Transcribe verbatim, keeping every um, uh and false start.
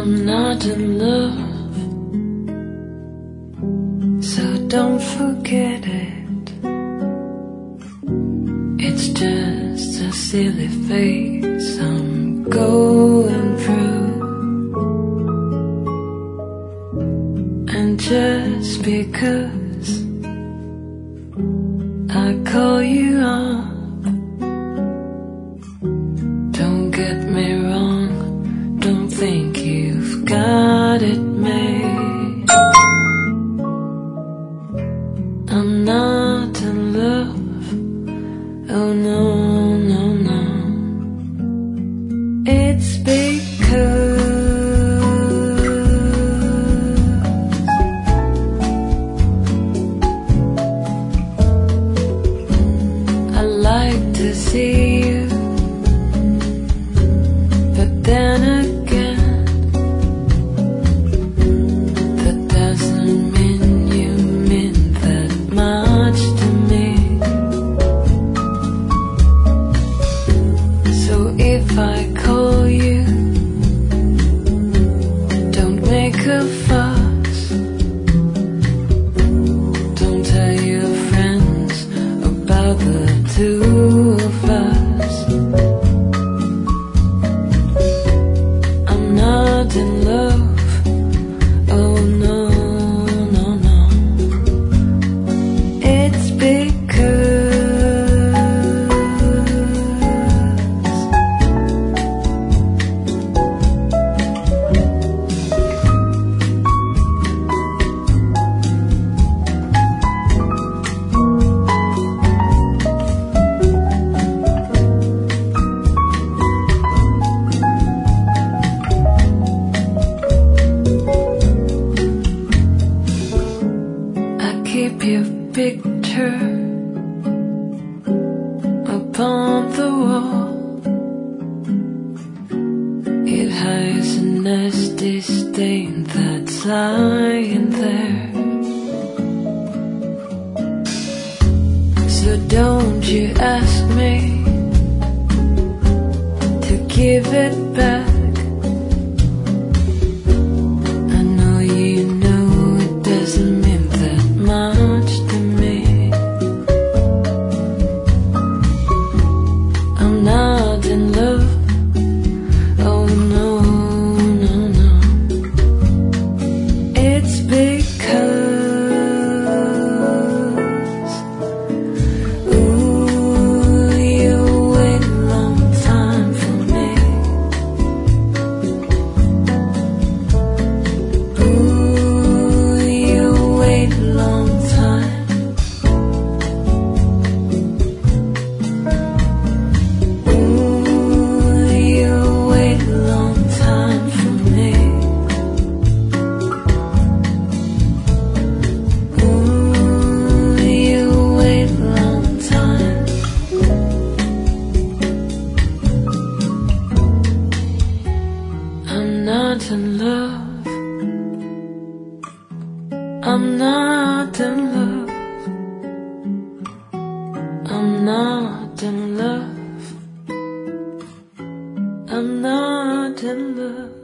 I'm not in love, so don't forget it. It's just a silly phase I'm going through, and just because I call you up, don't get me wrong, don't think you've got it made. I'm not in love, oh no, no, no. It's because I like to see you, but then again, that doesn't mean you mean that much to me. So if I call you, don't make a fuss, don't tell your friends about the two of us. I'm not in love, oh no, no, no. It's because keep your picture upon the wall. It hides a nasty stain that's lying there. So don't you ask me to give it back. I know you know it doesn't mean that much to me. I'm not in love, oh no, no, no. It's because ooh, you wait a long time for me. Ooh, you wait a long time. Ooh, you wait a long time for me. Ooh, you wait a long time. I'm not in love, I'm not in love, I'm not in love, I'm not in love.